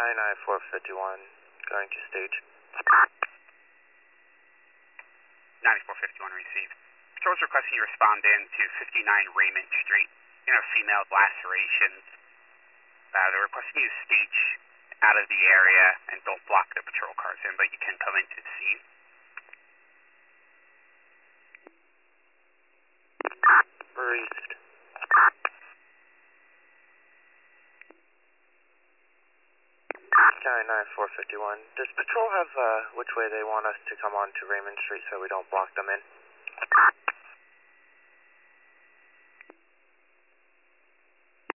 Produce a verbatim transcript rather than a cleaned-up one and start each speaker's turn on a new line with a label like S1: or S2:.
S1: County nine four fifty-one, going to stage.
S2: ninety-four fifty-one received. Patrol's requesting you respond in to fifty-nine Raymond Street. You know, female lacerations. Uh, they're requesting you to stage out of the area and don't block the patrol cars in, but you can come into the scene.
S1: Briefed. County nine four fifty-one. Does patrol have uh, which way they want us to come on to Raymond Street so we don't block them in?